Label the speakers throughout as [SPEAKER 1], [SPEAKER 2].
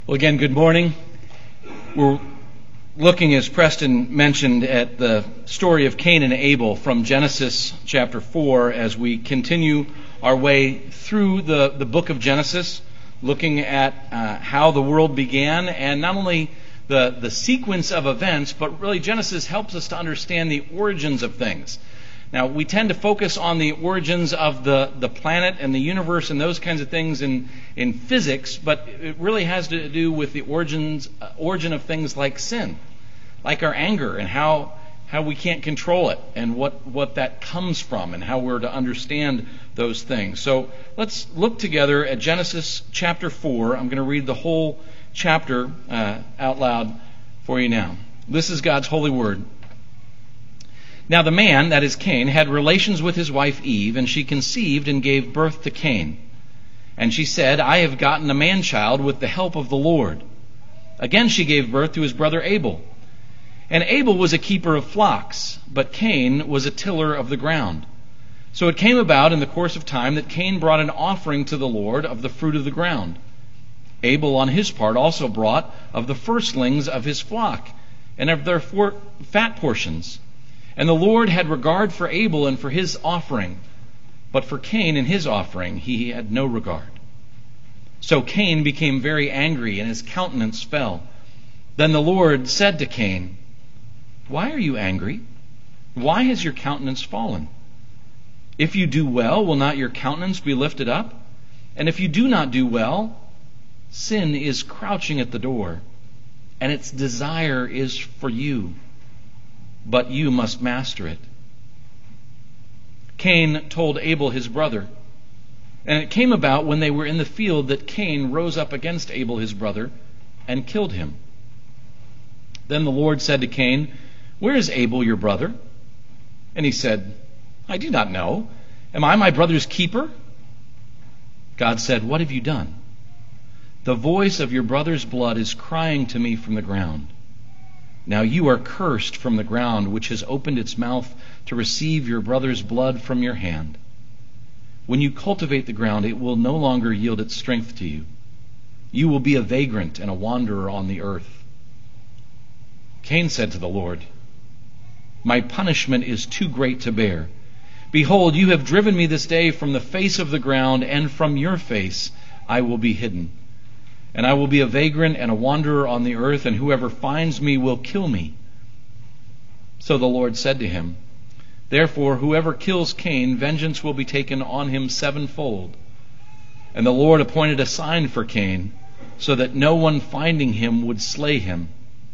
[SPEAKER 1] Well, again, good morning. We're looking, as Preston mentioned, at the story of Cain and Abel from Genesis chapter 4 as we continue our way through the book of Genesis, looking at how the world began, and not only the sequence of events, but really Genesis helps us to understand the origins of things. Now, we tend to focus on the origins of the planet and the universe and those kinds of things in physics, but it really has to do with the origin of things like sin, like our anger and how we can't control it and what that comes from and how we're to understand those things. So let's look together at Genesis chapter 4. I'm going to read the whole chapter out loud for you now. This is God's holy word. Now the man, that is Cain, had relations with his wife Eve, and she conceived and gave birth to Cain. And she said, I have gotten a man-child with the help of the Lord. Again she gave birth to his brother Abel. And Abel was a keeper of flocks, but Cain was a tiller of the ground. So it came about in the course of time that Cain brought an offering to the Lord of the fruit of the ground. Abel on his part also brought of the firstlings of his flock, and of their fat portions. And the Lord had regard for Abel and for his offering, but for Cain and his offering he had no regard. So Cain became very angry, and his countenance fell. Then the Lord said to Cain, Why are you angry? Why has your countenance fallen? If you do well, will not your countenance be lifted up? And if you do not do well, sin is crouching at the door, and its desire is for you, but you must master it. Cain told Abel his brother, and it came about when they were in the field that Cain rose up against Abel his brother and killed him. Then the Lord said to Cain, Where is Abel your brother? And he said, I do not know. Am I my brother's keeper? God said, What have you done? The voice of your brother's blood is crying to me from the ground. Now you are cursed from the ground, which has opened its mouth to receive your brother's blood from your hand. When you cultivate the ground, it will no longer yield its strength to you. You will be a vagrant and a wanderer on the earth. Cain said to the Lord, My punishment is too great to bear. Behold, you have driven me this day from the face of the ground, and from your face I will be hidden. And I will be a vagrant and a wanderer on the earth, and whoever finds me will kill me. So the Lord said to him, Therefore, whoever kills Cain, vengeance will be taken on him sevenfold. And the Lord appointed a sign for Cain, so that no one finding him would slay him.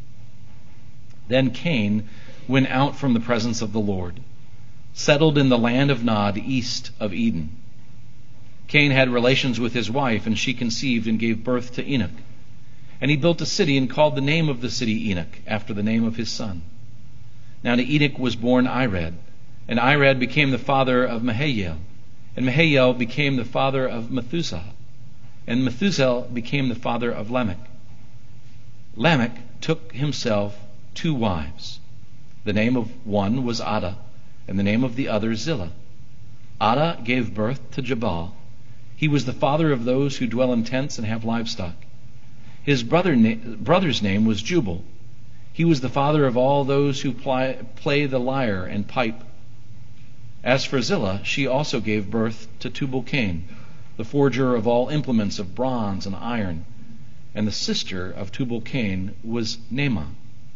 [SPEAKER 1] Then Cain went out from the presence of the Lord, settled in the land of Nod, east of Eden. Cain had relations with his wife, and she conceived and gave birth to Enoch. And he built a city and called the name of the city Enoch, after the name of his son. Now to Enoch was born Irad, and Irad became the father of Mahaziel, and Mahaziel became the father of Methuselah, and Methuselah became the father of Lamech. Lamech took himself 2 wives. The name of one was Adah, and the name of the other Zillah. Adah gave birth to Jabal. He was the father of those who dwell in tents and have livestock. His brother's name was Jubal. He was the father of all those who play the lyre and pipe. As for Zillah, she also gave birth to Tubal-Cain, the forger of all implements of bronze and iron. And the sister of Tubal-Cain was Naamah.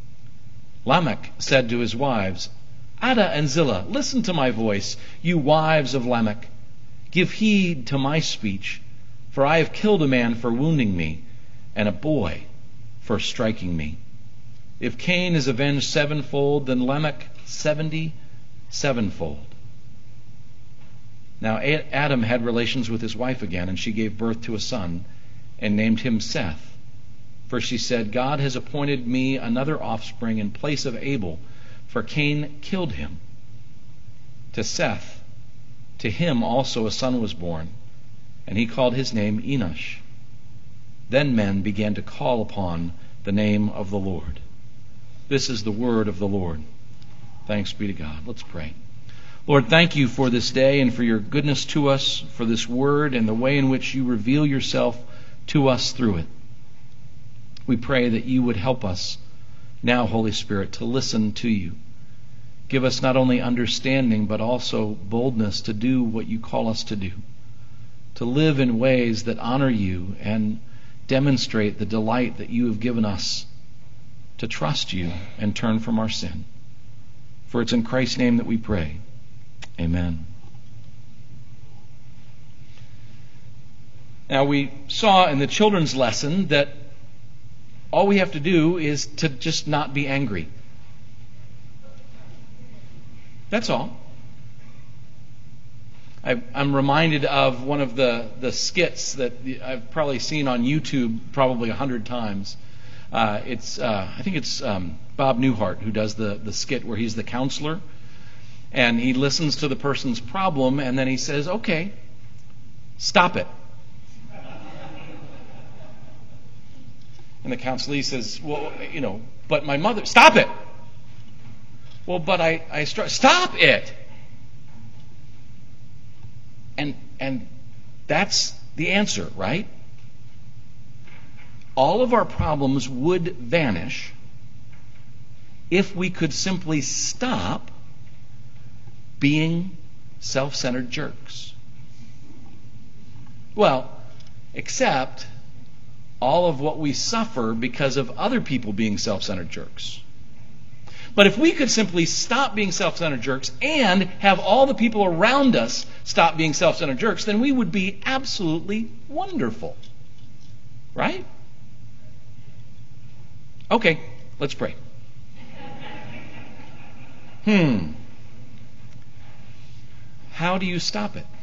[SPEAKER 1] Lamech said to his wives, Adah and Zillah, listen to my voice, you wives of Lamech. Give heed to my speech, for I have killed a man for wounding me, and a boy for striking me. If Cain is avenged sevenfold, then Lamech 77-fold. Now Adam had relations with his wife again, and she gave birth to a son, and named him Seth. For she said, God has appointed me another offspring in place of Abel, for Cain killed him. To Seth, to him also a son was born, and he called his name Enosh. Then men began to call upon the name of the Lord. This is the word of the Lord. Thanks be to God. Let's pray. Lord, thank you for this day and for your goodness to us, for this word and the way in which you reveal yourself to us through it. We pray that you would help us now, Holy Spirit, to listen to you. Give us not only understanding, but also boldness to do what you call us to do, to live in ways that honor you and demonstrate the delight that you have given us to trust you and turn from our sin. For it's in Christ's name that we pray. Amen. Now, we saw in the children's lesson that all we have to do is to just not be angry. That's all. I'm reminded of one of the skits that I've probably seen on YouTube probably 100 times. I think it's Bob Newhart who does the skit where he's the counselor, and he listens to the person's problem, and then he says, "Okay, stop it." And the counselee says, "Well, but my mother..." "Stop it!" "Well, but stop it!" And that's the answer, right? All of our problems would vanish if we could simply stop being self-centered jerks. Well, except all of what we suffer because of other people being self-centered jerks. But if we could simply stop being self-centered jerks and have all the people around us stop being self-centered jerks, then we would be absolutely wonderful. Right? Okay, let's pray. How do you stop it?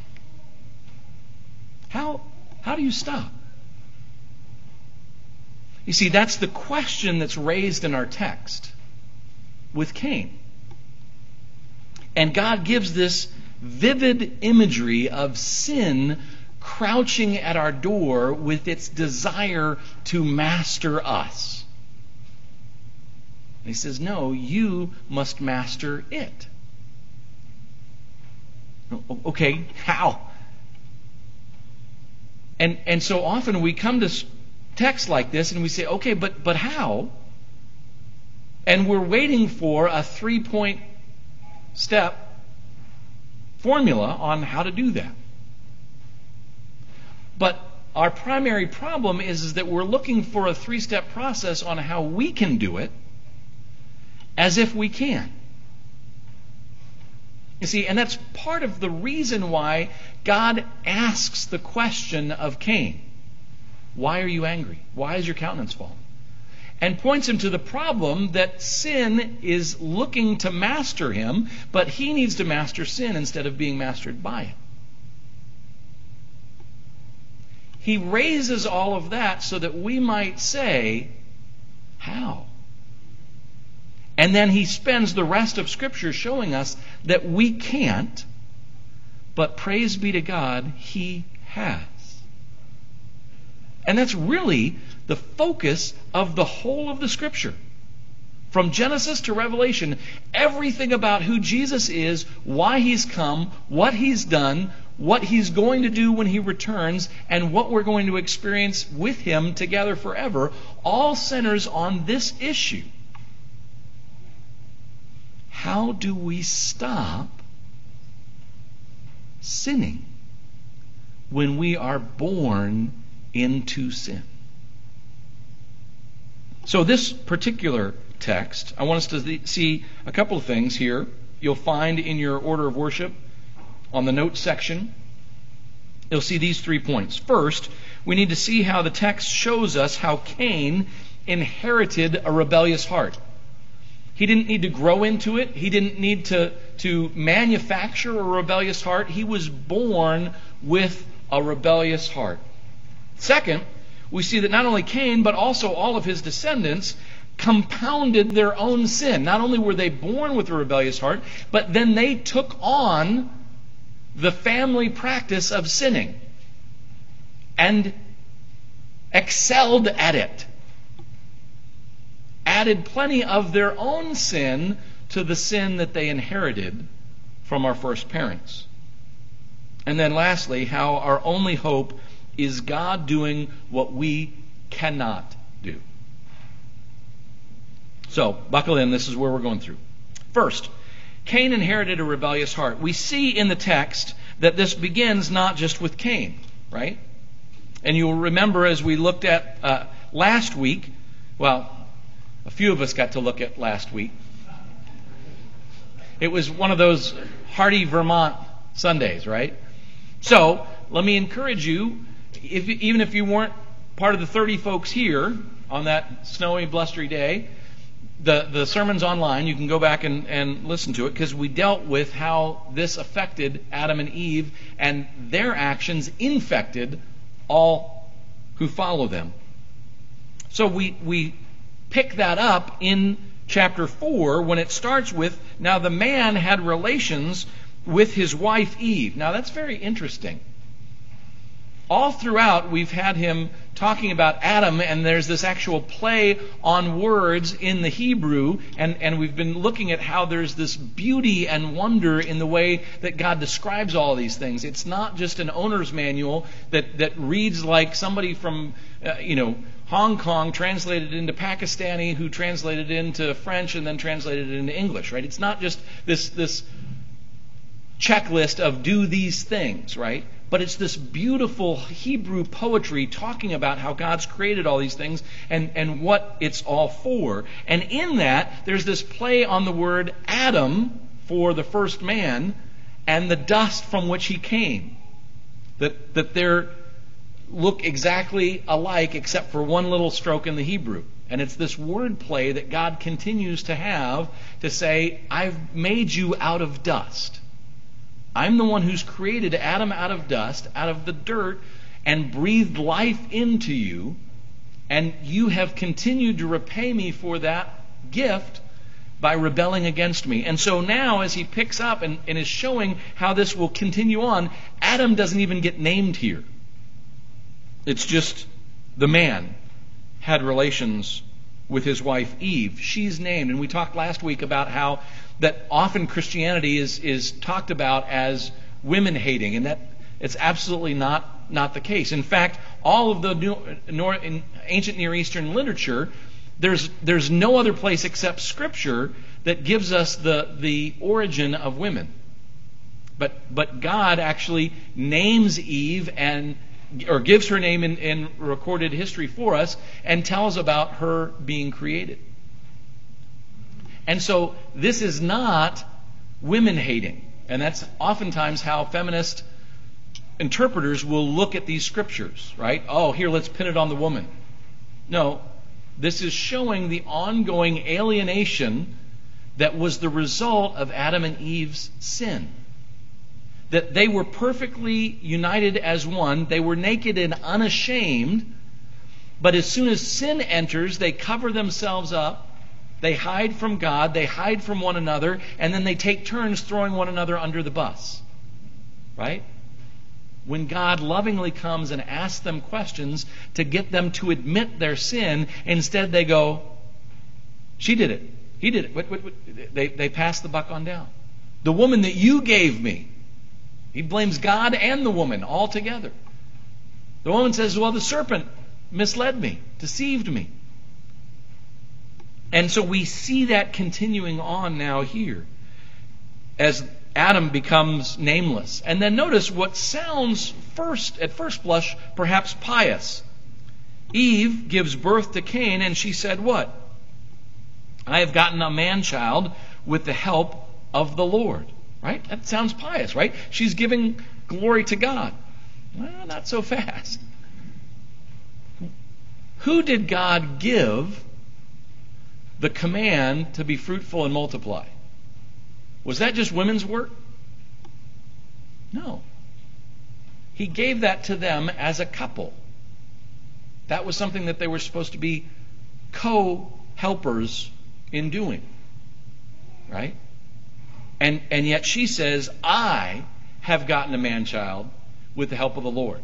[SPEAKER 1] How do you stop? You see, that's the question that's raised in our text with Cain. And God gives this vivid imagery of sin crouching at our door with its desire to master us. And he says, no, you must master it. Okay, how? And so often we come to texts like this and we say, okay, but how? And we're waiting for a 3-point step formula on how to do that. But our primary problem is that we're looking for a 3-step process on how we can do it as if we can. You see, and that's part of the reason why God asks the question of Cain. Why are you angry? Why is your countenance fallen? And points him to the problem that sin is looking to master him, but he needs to master sin instead of being mastered by it. He raises all of that so that we might say, how? And then he spends the rest of Scripture showing us that we can't, but praise be to God, he has. And that's really the focus of the whole of the Scripture. From Genesis to Revelation, everything about who Jesus is, why he's come, what he's done, what he's going to do when he returns, and what we're going to experience with him together forever, all centers on this issue. How do we stop sinning when we are born into sin? So this particular text, I want us to see a couple of things here. You'll find in your order of worship on the notes section, you'll see these 3 points. First, we need to see how the text shows us how Cain inherited a rebellious heart. He didn't need to grow into it. He didn't need to manufacture a rebellious heart. He was born with a rebellious heart. Second, we see that not only Cain, but also all of his descendants compounded their own sin. Not only were they born with a rebellious heart, but then they took on the family practice of sinning and excelled at it. Added plenty of their own sin to the sin that they inherited from our first parents. And then lastly, how our only hope is God doing what we cannot do. So, buckle in. This is where we're going through. First, Cain inherited a rebellious heart. We see in the text that this begins not just with Cain, right? And you'll remember as we looked at last week, well, a few of us got to look at last week. It was one of those hearty Vermont Sundays, right? So, let me encourage you, even if you weren't part of the 30 folks here on that snowy, blustery day, the sermon's online. You can go back and listen to it, because we dealt with how this affected Adam and Eve, and their actions infected all who follow them. So we pick that up in chapter 4 when it starts with, now the man had relations with his wife Eve. Now that's very interesting. All throughout we've had him talking about Adam, and there's this actual play on words in the Hebrew, and we've been looking at how there's this beauty and wonder in the way that God describes all these things. It's not just an owner's manual that reads like somebody from Hong Kong translated into Pakistani, who translated into French and then translated it into English, right? It's not just this checklist of do these things, right? But it's this beautiful Hebrew poetry talking about how God's created all these things and what it's all for. And in that, there's this play on the word Adam for the first man and the dust from which he came. That they're look exactly alike except for one little stroke in the Hebrew. And it's this word play that God continues to have to say, I've made you out of dust. I'm the one who's created Adam out of dust, out of the dirt, and breathed life into you, and you have continued to repay me for that gift by rebelling against me. And so now, as he picks up and is showing how this will continue on, Adam doesn't even get named here. It's just the man had relations with his wife Eve. She's named, and we talked last week about how that often Christianity is talked about as women hating, and that it's absolutely not the case. In fact, all of the ancient Near Eastern literature, there's no other place except Scripture that gives us the origin of women. But God actually names Eve or gives her name in recorded history for us and tells about her being created. And so this is not women hating. And that's oftentimes how feminist interpreters will look at these scriptures, right? Oh, here, let's pin it on the woman. No, this is showing the ongoing alienation that was the result of Adam and Eve's sin. That they were perfectly united as one. They were naked and unashamed. But as soon as sin enters, they cover themselves up. They hide from God. They hide from one another. And then they take turns throwing one another under the bus. Right? When God lovingly comes and asks them questions to get them to admit their sin, instead they go, she did it. He did it. They pass the buck on down. The woman that you gave me. He blames God and the woman all together. The woman says, well, the serpent misled me, deceived me. And so we see that continuing on now here as Adam becomes nameless. And then notice what sounds at first blush, perhaps pious. Eve gives birth to Cain, and she said what? I have gotten a man-child with the help of the Lord. Right? That sounds pious, right? She's giving glory to God. Well, not so fast. Who did God give the command to be fruitful and multiply? Was that just women's work? No. He gave that to them as a couple. That was something that they were supposed to be co-helpers in doing. Right? And yet she says, I have gotten a man-child with the help of the Lord.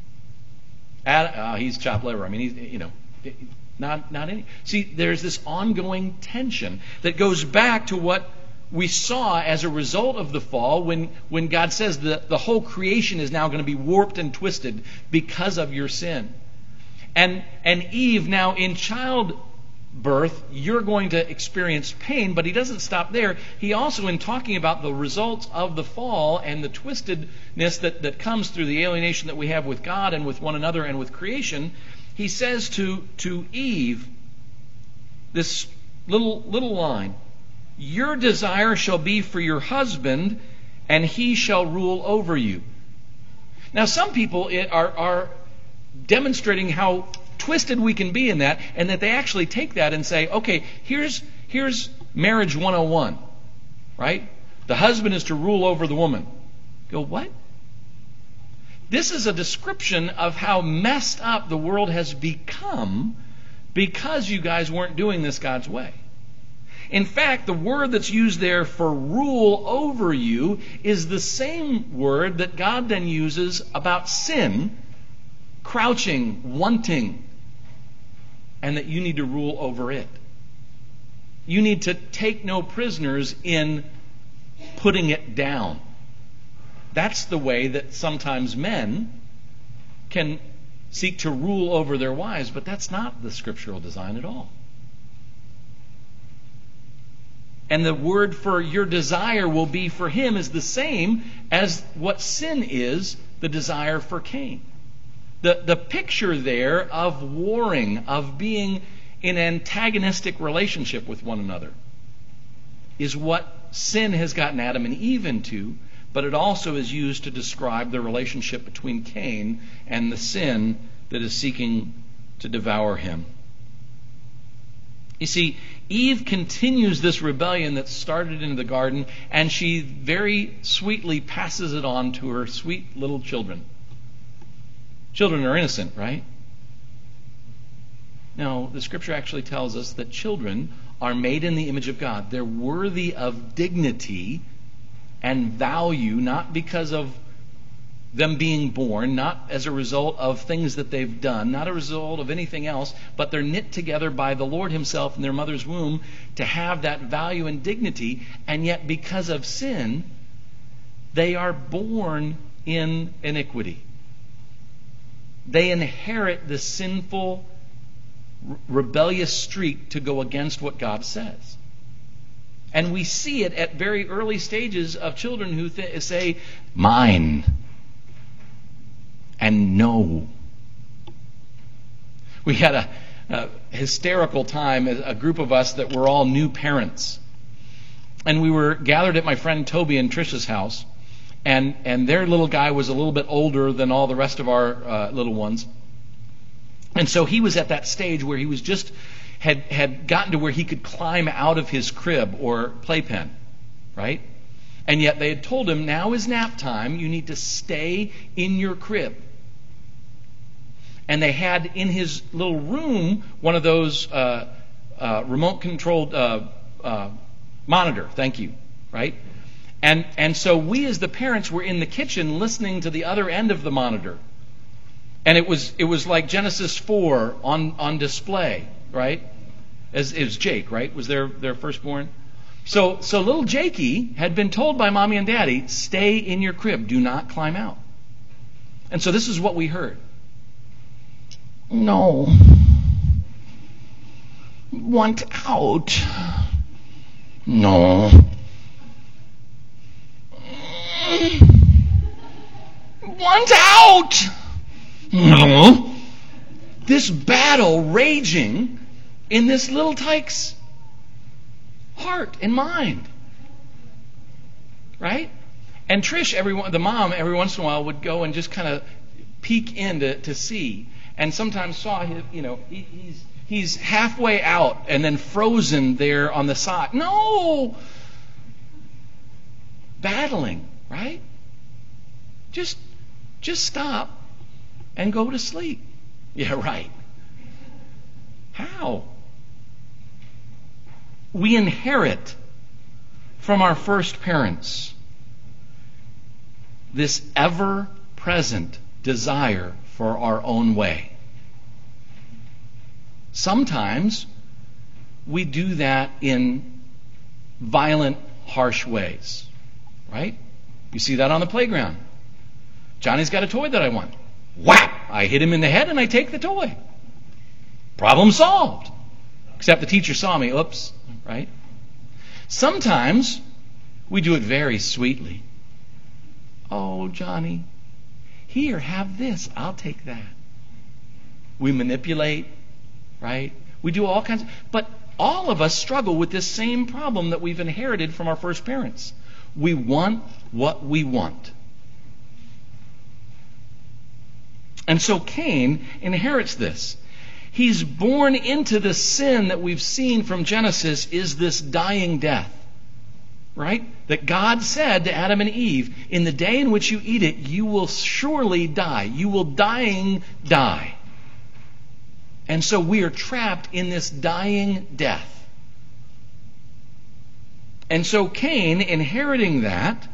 [SPEAKER 1] He's chopped liver. I mean, he's, not any. See, there's this ongoing tension that goes back to what we saw as a result of the fall when God says that the whole creation is now going to be warped and twisted because of your sin. And Eve now in childbearing birth, you're going to experience pain, but he doesn't stop there. He also, in talking about the results of the fall and the twistedness that comes through the alienation that we have with God and with one another and with creation, he says to Eve this little line, "Your desire shall be for your husband, and he shall rule over you." Now, some people are demonstrating how twisted we can be in that, and that they actually take that and say, okay, here's marriage 101, right? The husband is to rule over the woman. Go, what? This is a description of how messed up the world has become because you guys weren't doing this God's way. In fact, the word that's used there for rule over you is the same word that God then uses about sin, crouching, wanting, and that you need to rule over it. You need to take no prisoners in putting it down. That's the way that sometimes men can seek to rule over their wives, but that's not the scriptural design at all. And the word for your desire will be for him is the same as what sin is, the desire for Cain. The picture there of warring, of being in antagonistic relationship with one another, is what sin has gotten Adam and Eve into, but it also is used to describe the relationship between Cain and the sin that is seeking to devour him. You see, Eve continues this rebellion that started in the garden, and she very sweetly passes it on to her sweet little children. Children are innocent, right? No, the Scripture actually tells us that children are made in the image of God. They're worthy of dignity and value, not because of them being born, not as a result of things that they've done, not a result of anything else, but they're knit together by the Lord himself in their mother's womb to have that value and dignity, and yet because of sin, they are born in iniquity. They inherit the sinful, rebellious streak to go against what God says. And we see it at very early stages of children who say, mine, and no. We had a hysterical time, a group of us that were all new parents. And we were gathered at my friend Toby and Trisha's house. And their little guy was a little bit older than all the rest of our little ones. And so he was at that stage where he was just had gotten to where he could climb out of his crib or playpen, right? And yet they had told him, now is nap time, you need to stay in your crib. And they had in his little room one of those remote-controlled monitor, thank you, right? And so we as the parents were in the kitchen listening to the other end of the monitor. And it was like Genesis 4 on display, right? It was Jake, right? Was their firstborn? So little Jakey had been told by Mommy and Daddy, stay in your crib, do not climb out. And so this is what we heard. No. Want out. No. Want out. No. This battle raging in this little tyke's heart and mind. Right? And Trish, the mom, every once in a while would go and just kind of peek in to see. And sometimes saw him, he's halfway out and then frozen there on the side. No! Battling, right? Just stop and go to sleep. Yeah, right. How? We inherit from our first parents this ever-present desire for our own way. Sometimes we do that in violent, harsh ways, right? You see that on the playground. Johnny's got a toy that I want. Whap! I hit him in the head and I take the toy. Problem solved. Except the teacher saw me. Oops, right? Sometimes we do it very sweetly. Oh, Johnny, here, have this. I'll take that. We manipulate, right? We do all kinds of... But all of us struggle with this same problem that we've inherited from our first parents. We want what we want. And so Cain inherits this. He's born into the sin that we've seen from Genesis is this dying death. Right? That God said to Adam and Eve, in the day in which you eat it, you will surely die. You will die. And so we are trapped in this dying death. And so Cain, inheriting that,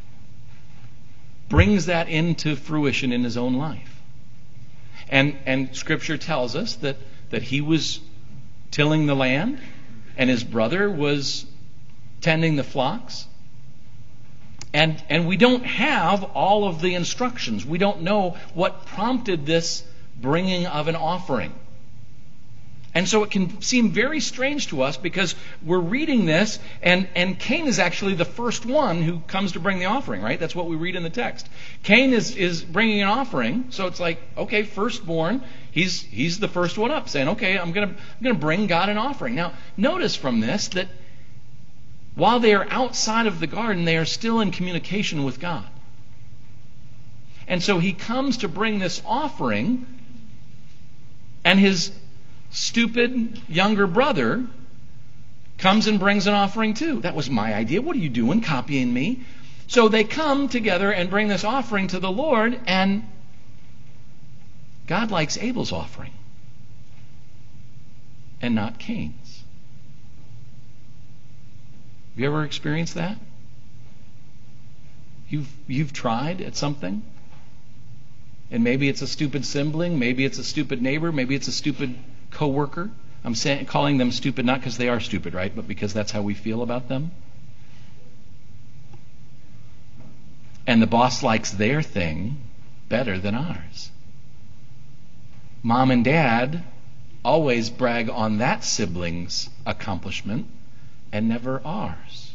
[SPEAKER 1] brings that into fruition in his own life. And Scripture tells us that he was tilling the land, and his brother was tending the flocks. And we don't have all of the instructions. We don't know what prompted this bringing of an offering. And so it can seem very strange to us because we're reading this, and Cain is actually the first one who comes to bring the offering, right? That's what we read in the text. Cain is bringing an offering, so it's like, okay, firstborn, he's the first one up, saying, okay, I'm gonna bring God an offering. Now, notice from this that while they are outside of the garden, they are still in communication with God. And so he comes to bring this offering, and his stupid younger brother comes and brings an offering too. That was my idea. What are you doing, copying me? So they come together and bring this offering to the Lord, and God likes Abel's offering and not Cain's. Have you ever experienced that? You've tried at something, and maybe it's a stupid sibling, maybe it's a stupid neighbor, maybe it's a stupid coworker. I'm calling them stupid not because they are stupid, right? But because that's how we feel about them. And the boss likes their thing better than ours. Mom and dad always brag on that sibling's accomplishment and never ours.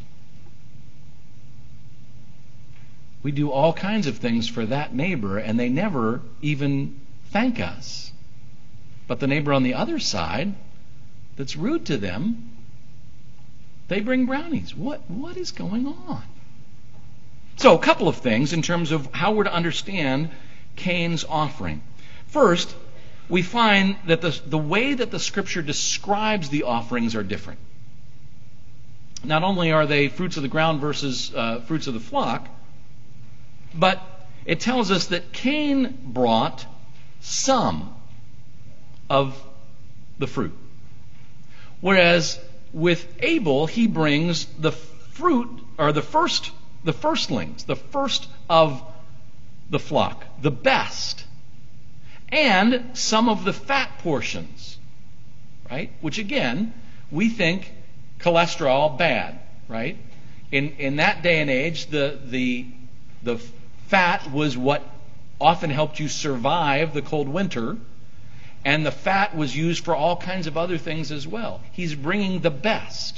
[SPEAKER 1] We do all kinds of things for that neighbor, and they never even thank us. But the neighbor on the other side that's rude to them, they bring brownies. What is going on? So a couple of things in terms of how we're to understand Cain's offering. First, we find that the way that the Scripture describes the offerings are different. Not only are they fruits of the ground versus fruits of the flock, but it tells us that Cain brought some of the fruit. Whereas with Abel, he brings the fruit, or the firstlings, the first of the flock, the best, and some of the fat portions, right? Which again, we think cholesterol bad, right? In that day and age, the fat was what often helped you survive the cold winter. And the fat was used for all kinds of other things as well. He's bringing the best.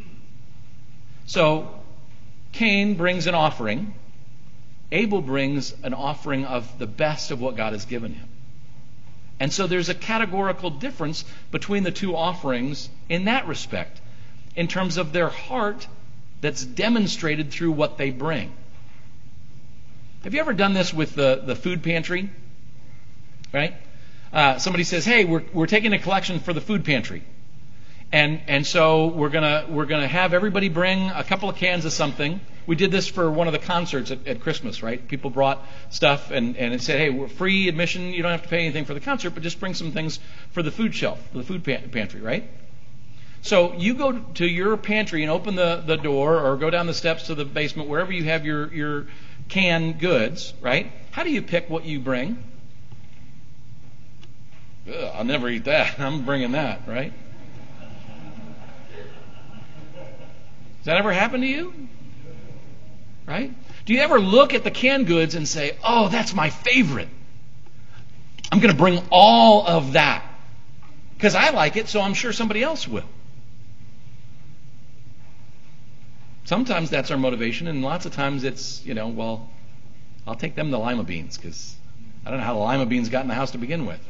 [SPEAKER 1] So, Cain brings an offering. Abel brings an offering of the best of what God has given him. And so there's a categorical difference between the two offerings in that respect, in terms of their heart that's demonstrated through what they bring. Have you ever done this with the food pantry? Right? Somebody says, "Hey, we're taking a collection for the food pantry, and so we're gonna have everybody bring a couple of cans of something." We did this for one of the concerts at Christmas, right? People brought stuff and it said, "Hey, we're free admission. You don't have to pay anything for the concert, but just bring some things for the food shelf, for the food pantry, right?" So you go to your pantry and open the door, or go down the steps to the basement, wherever you have your canned goods, right? How do you pick what you bring? Ugh, I'll never eat that. I'm bringing that, right? Does that ever happen to you? Right? Do you ever look at the canned goods and say, "Oh, that's my favorite. I'm going to bring all of that"? because I like it, so I'm sure somebody else will. Sometimes that's our motivation, and lots of times it's, well, I'll take them the lima beans, because I don't know how the lima beans got in the house to begin with.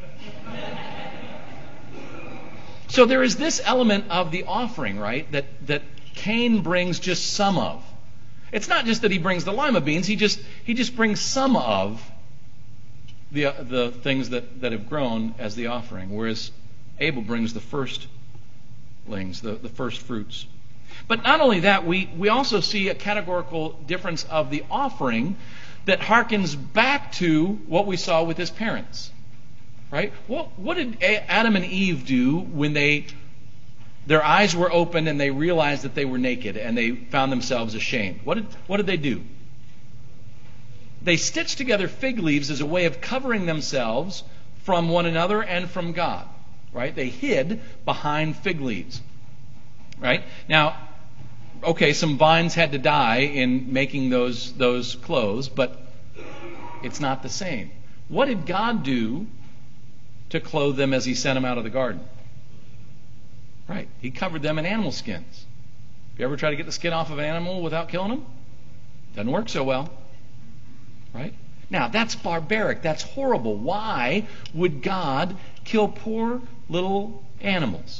[SPEAKER 1] So there is this element of the offering, right, that Cain brings just some of. It's not just that he brings the lima beans, he just brings some of the things that have grown as the offering, whereas Abel brings the firstlings, the first fruits. But not only that, we also see a categorical difference of the offering that harkens back to what we saw with his parents. Right? What did Adam and Eve do when their eyes were opened and they realized that they were naked and they found themselves ashamed? What did they do? They stitched together fig leaves as a way of covering themselves from one another and from God. Right? They hid behind fig leaves. Right? Now, okay, some vines had to die in making those clothes, but it's not the same. What did God do to clothe them as he sent them out of the garden? Right. He covered them in animal skins. You ever try to get the skin off of an animal without killing them? Doesn't work so well. Right? Now, that's barbaric. That's horrible. Why would God kill poor little animals?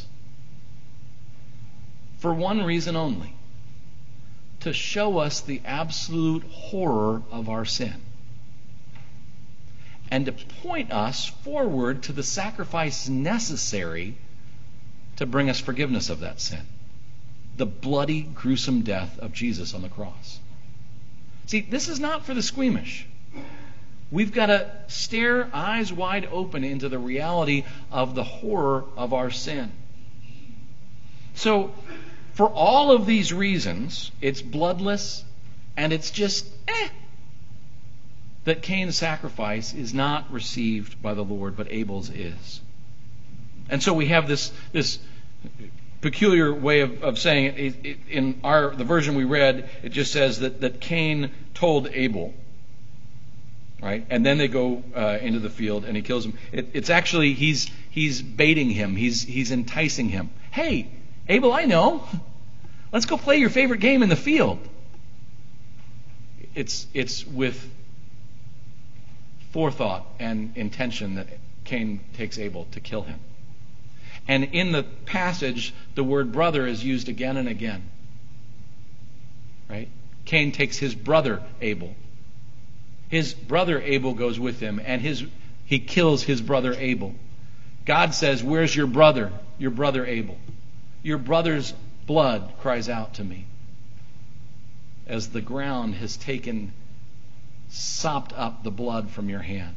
[SPEAKER 1] For one reason only. To show us the absolute horror of our sin. And to point us forward to the sacrifice necessary to bring us forgiveness of that sin. The bloody, gruesome death of Jesus on the cross. See, this is not for the squeamish. We've got to stare eyes wide open into the reality of the horror of our sin. So, for all of these reasons, it's bloodless and it's just that Cain's sacrifice is not received by the Lord, but Abel's is. And so we have this peculiar way of saying it. In the version we read, it just says that Cain told Abel. Right? And then they go into the field and he kills him. It's actually, he's baiting him. He's enticing him. Hey, Abel, I know. Let's go play your favorite game in the field. It's with forethought and intention that Cain takes Abel to kill him. And in the passage, the word brother is used again and again. Right? Cain takes his brother Abel. His brother Abel goes with him, and he kills his brother Abel. God says, "Where's your brother Abel? Your brother's blood cries out to me." As the ground has sopped up the blood from your hand.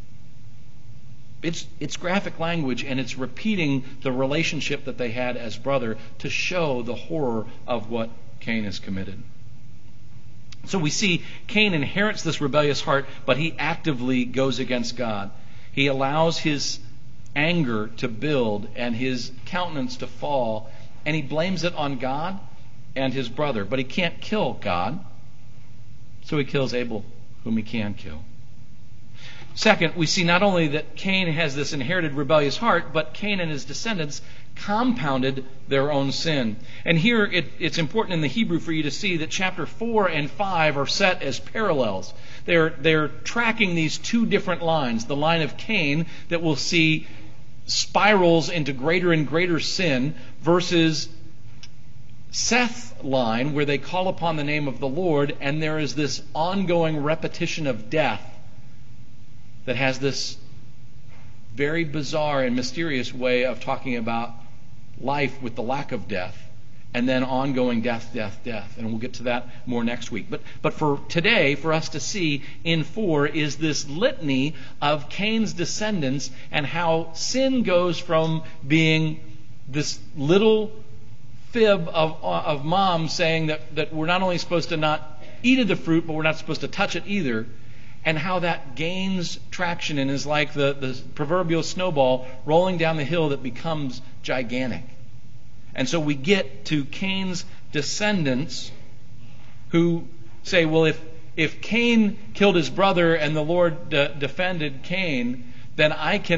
[SPEAKER 1] It's graphic language, and it's repeating the relationship that they had as brother to show the horror of what Cain has committed. So we see Cain inherits this rebellious heart, but he actively goes against God. He allows his anger to build and his countenance to fall, and he blames it on God and his brother. But he can't kill God, so he kills Abel, whom he can kill. Second, we see not only that Cain has this inherited rebellious heart, but Cain and his descendants compounded their own sin. And here it's important in the Hebrew for you to see that chapter 4 and 5 are set as parallels. They're tracking these two different lines. The line of Cain that we'll see spirals into greater and greater sin versus Seth's line where they call upon the name of the Lord and there is this ongoing repetition of death that has this very bizarre and mysterious way of talking about life with the lack of death, and then ongoing death, death, death. And we'll get to that more next week. But for today, for us to see in 4 is this litany of Cain's descendants and how sin goes from being this little fib of mom saying that we're not only supposed to not eat of the fruit, but we're not supposed to touch it either, and how that gains traction and is like the proverbial snowball rolling down the hill that becomes gigantic. And so we get to Cain's descendants who say, well, if Cain killed his brother and the Lord defended Cain, then I can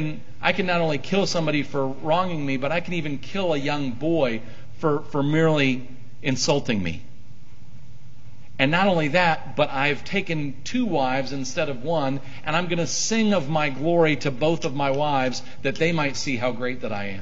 [SPEAKER 1] I can not only kill somebody for wronging me, but I can even kill a young boy for merely insulting me. And not only that, but I've taken 2 wives instead of 1, and I'm going to sing of my glory to both of my wives that they might see how great that I am.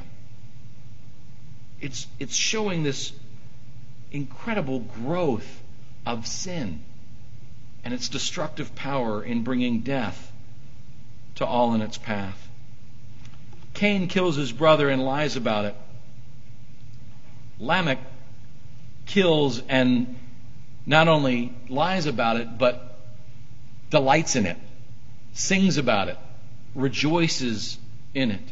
[SPEAKER 1] It's showing this incredible growth of sin and its destructive power in bringing death to all in its path. Cain kills his brother and lies about it. Lamech kills and not only lies about it, but delights in it, sings about it, rejoices in it.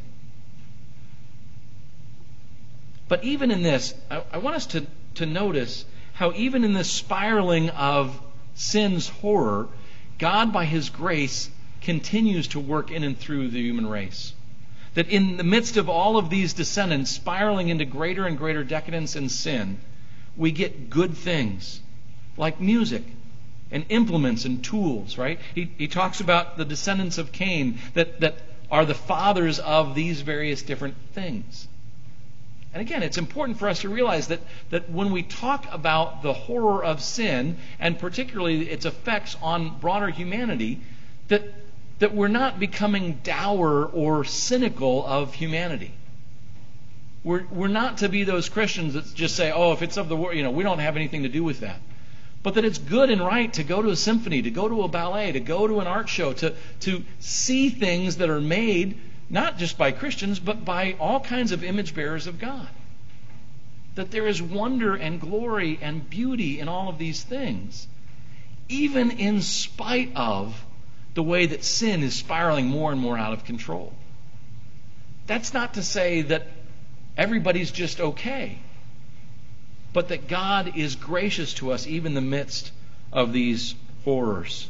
[SPEAKER 1] But even in this, I want us to notice how even in this spiraling of sin's horror, God by His grace continues to work in and through the human race. That in the midst of all of these descendants spiraling into greater and greater decadence and sin, we get good things like music and implements and tools, right? He talks about the descendants of Cain that are the fathers of these various different things. And again, it's important for us to realize that when we talk about the horror of sin, and particularly its effects on broader humanity, that we're not becoming dour or cynical of humanity. We're not to be those Christians that just say, oh, if it's of the world, we don't have anything to do with that. But that it's good and right to go to a symphony, to go to a ballet, to go to an art show, to see things that are made not just by Christians, but by all kinds of image bearers of God. That there is wonder and glory and beauty in all of these things, even in spite of the way that sin is spiraling more and more out of control. That's not to say that everybody's just okay, but that God is gracious to us even in the midst of these horrors.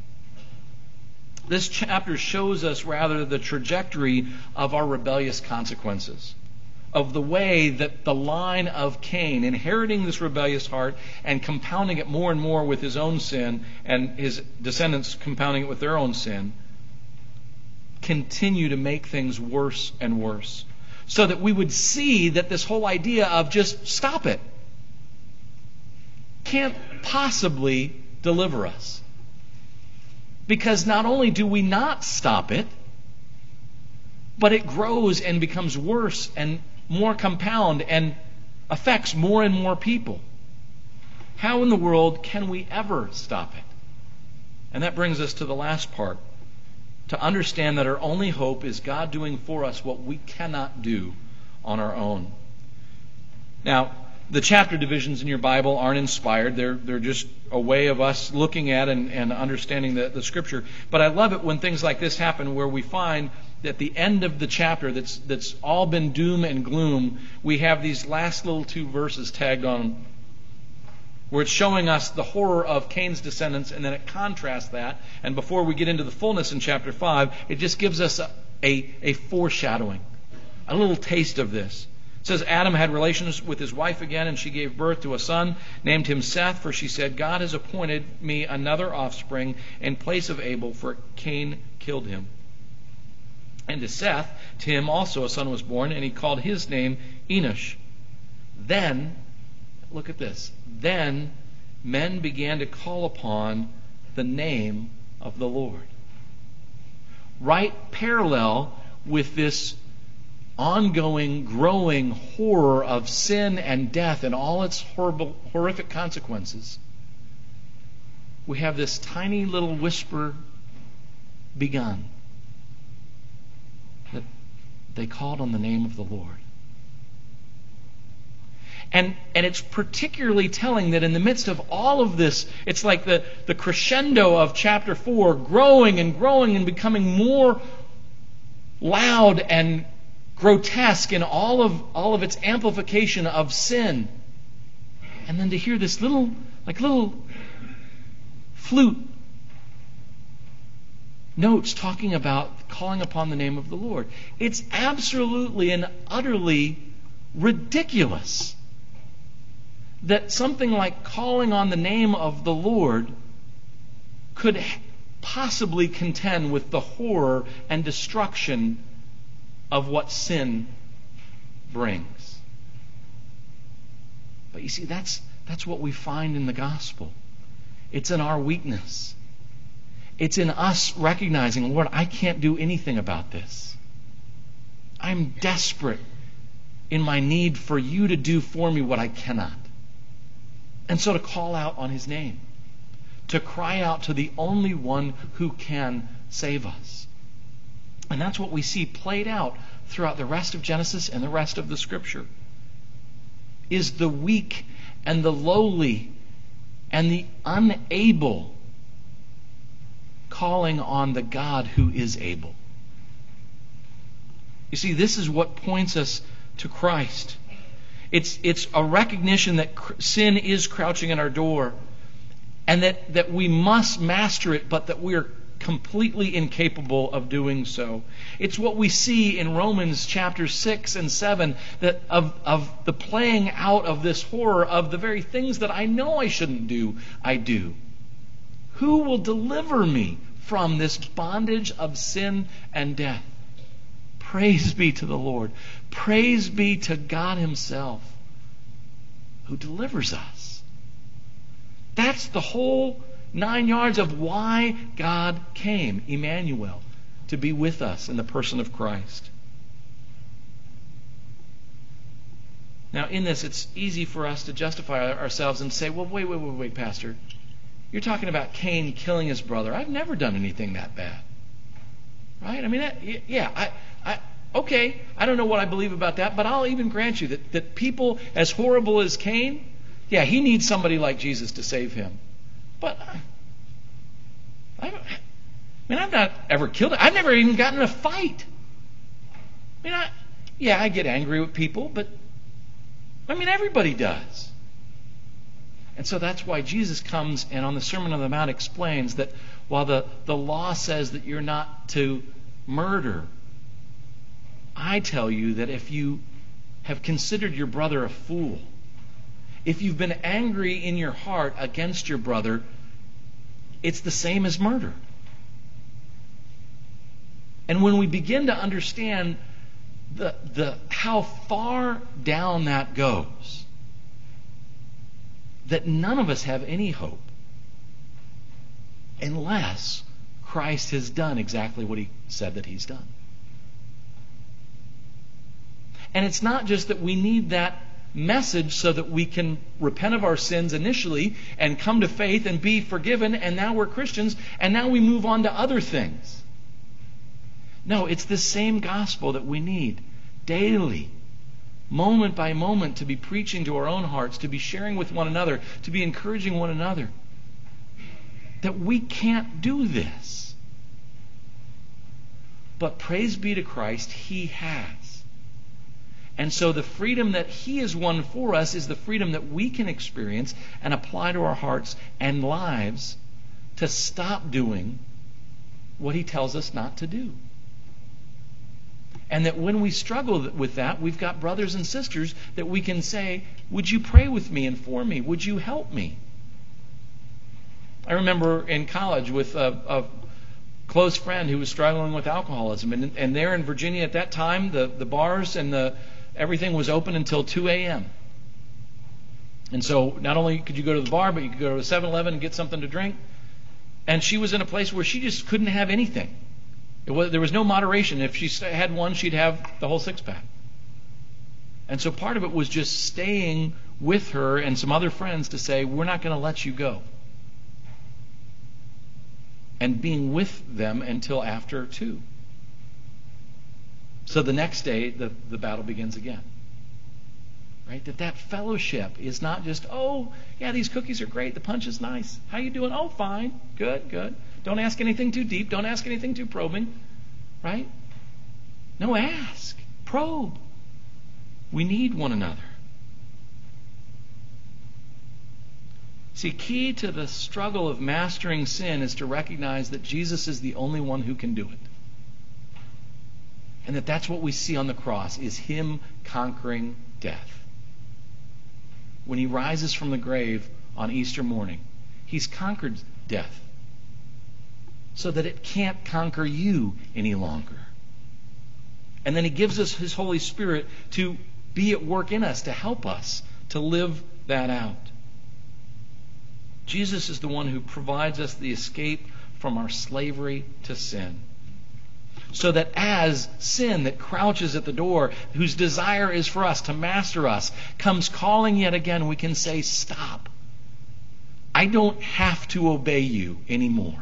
[SPEAKER 1] This chapter shows us rather the trajectory of our rebellious consequences, of the way that the line of Cain, inheriting this rebellious heart and compounding it more and more with his own sin, and his descendants compounding it with their own sin, continue to make things worse and worse. So that we would see that this whole idea of just stop it can't possibly deliver us. Because not only do we not stop it, but it grows and becomes worse and more compound and affects more and more people. How in the world can we ever stop it? And that brings us to the last part. To understand that our only hope is God doing for us what we cannot do on our own. Now, the chapter divisions in your Bible aren't inspired. They're just a way of us looking at and understanding the Scripture. But I love it when things like this happen, where we find that at the end of the chapter that's all been doom and gloom, we have these last little 2 verses tagged on, where it's showing us the horror of Cain's descendants, and then it contrasts that. And before we get into the fullness in chapter 5, it just gives us a foreshadowing, a little taste of this. It says, Adam had relations with his wife again, and she gave birth to a son, named him Seth, for she said, God has appointed me another offspring in place of Abel, for Cain killed him. And to Seth, to him also a son was born, and he called his name Enosh. Then, look at this, then men began to call upon the name of the Lord. Right parallel with this ongoing, growing horror of sin and death and all its horrific consequences, we have this tiny little whisper begun that they called on the name of the Lord. And it's particularly telling that in the midst of all of this, it's like the crescendo of chapter 4, growing and becoming more loud and grotesque in all of its amplification of sin. And then to hear this little flute notes talking about calling upon the name of the Lord. It's absolutely and utterly ridiculous that something like calling on the name of the Lord could possibly contend with the horror and destruction of what sin brings. But you see, that's what we find in the gospel. It's in our weakness. It's in us recognizing, Lord, I can't do anything about this. I'm desperate in my need for you to do for me what I cannot. And so to call out on his name, to cry out to the only one who can save us. And that's what we see played out throughout the rest of Genesis and the rest of the Scripture, is the weak and the lowly and the unable calling on the God who is able. You see, this is what points us to Christ. It's a recognition that sin is crouching at our door, and that we must master it, but that we are completely incapable of doing so. It's what we see in Romans chapters 6 and 7, that of the playing out of this horror of the very things that I know I shouldn't do, I do. Who will deliver me from this bondage of sin and death? Praise be to the Lord. Praise be to God himself who delivers us. That's the whole 9 yards of why God came, Emmanuel, to be with us in the person of Christ. Now, in this, it's easy for us to justify ourselves and say, well, wait, Pastor. You're talking about Cain killing his brother. I've never done anything that bad. Right? I mean, okay, I don't know what I believe about that, but I'll even grant you that people as horrible as Cain, yeah, he needs somebody like Jesus to save him. But I've not ever killed him. I've never even gotten in a fight. I get angry with people, but everybody does. And so that's why Jesus comes and on the Sermon on the Mount explains that while the law says that you're not to murder, I tell you that if you have considered your brother a fool, if you've been angry in your heart against your brother, it's the same as murder. And when we begin to understand the how far down that goes, that none of us have any hope unless Christ has done exactly what he said that he's done. And it's not just that we need that message so that we can repent of our sins initially and come to faith and be forgiven, and now we're Christians, and now we move on to other things. No, it's the same gospel that we need daily, moment by moment, to be preaching to our own hearts, to be sharing with one another, to be encouraging one another. That we can't do this. But praise be to Christ, he has. And so the freedom that he has won for us is the freedom that we can experience and apply to our hearts and lives to stop doing what he tells us not to do. And that when we struggle with that, we've got brothers and sisters that we can say, would you pray with me and for me? Would you help me? I remember in college with a close friend who was struggling with alcoholism. And there in Virginia at that time, the bars and everything was open until 2 a.m. And so not only could you go to the bar, but you could go to a 7-Eleven and get something to drink. And she was in a place where she just couldn't have anything. There was no moderation. If she had one, she'd have the whole six-pack. And so part of it was just staying with her and some other friends to say, we're not going to let you go. And being with them until after 2. So the next day, the battle begins again. Right? That fellowship is not just, oh, yeah, these cookies are great. The punch is nice. How you doing? Oh, fine. Good. Don't ask anything too deep. Don't ask anything too probing. Right? No, ask. Probe. We need one another. See, key to the struggle of mastering sin is to recognize that Jesus is the only one who can do it. And that's what we see on the cross, is him conquering death. When he rises from the grave on Easter morning, he's conquered death so that it can't conquer you any longer. And then he gives us his Holy Spirit to be at work in us, to help us to live that out. Jesus is the one who provides us the escape from our slavery to sin. So that as sin that crouches at the door, whose desire is for us to master us, comes calling yet again, we can say, stop. I don't have to obey you anymore.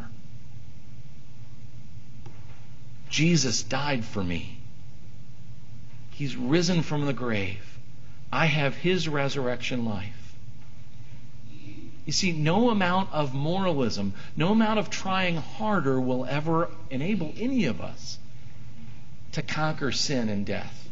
[SPEAKER 1] Jesus died for me. He's risen from the grave. I have his resurrection life. You see, no amount of moralism, no amount of trying harder will ever enable any of us to conquer sin and death.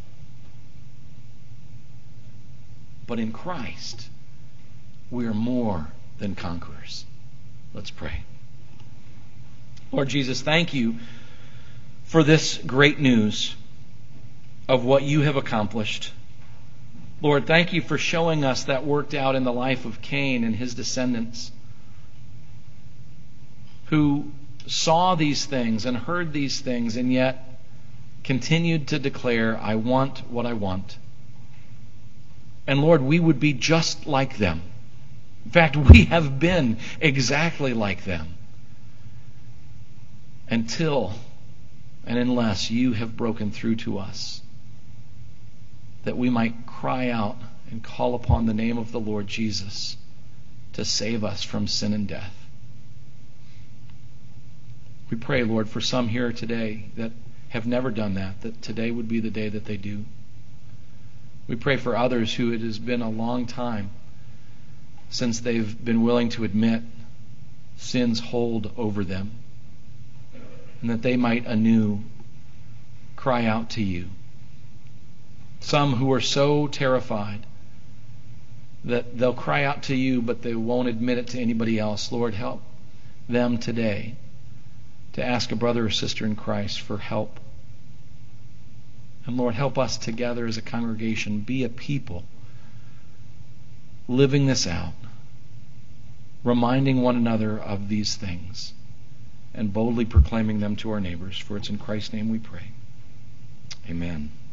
[SPEAKER 1] But in Christ, we are more than conquerors. Let's pray. Lord Jesus, thank you for this great news of what you have accomplished. Lord, thank you for showing us that worked out in the life of Cain and his descendants, who saw these things and heard these things and yet continued to declare, I want what I want. And Lord, we would be just like them. In fact, we have been exactly like them until and unless you have broken through to us, that we might cry out and call upon the name of the Lord Jesus to save us from sin and death. We pray, Lord, for some here today that have never done that today would be the day that they do. We pray for others who it has been a long time since they've been willing to admit sin's hold over them, and that they might anew cry out to you. Some who are so terrified that they'll cry out to you, but they won't admit it to anybody else. Lord, help them today to ask a brother or sister in Christ for help. And Lord, help us together as a congregation be a people living this out, reminding one another of these things, and boldly proclaiming them to our neighbors. For it's in Christ's name we pray. Amen.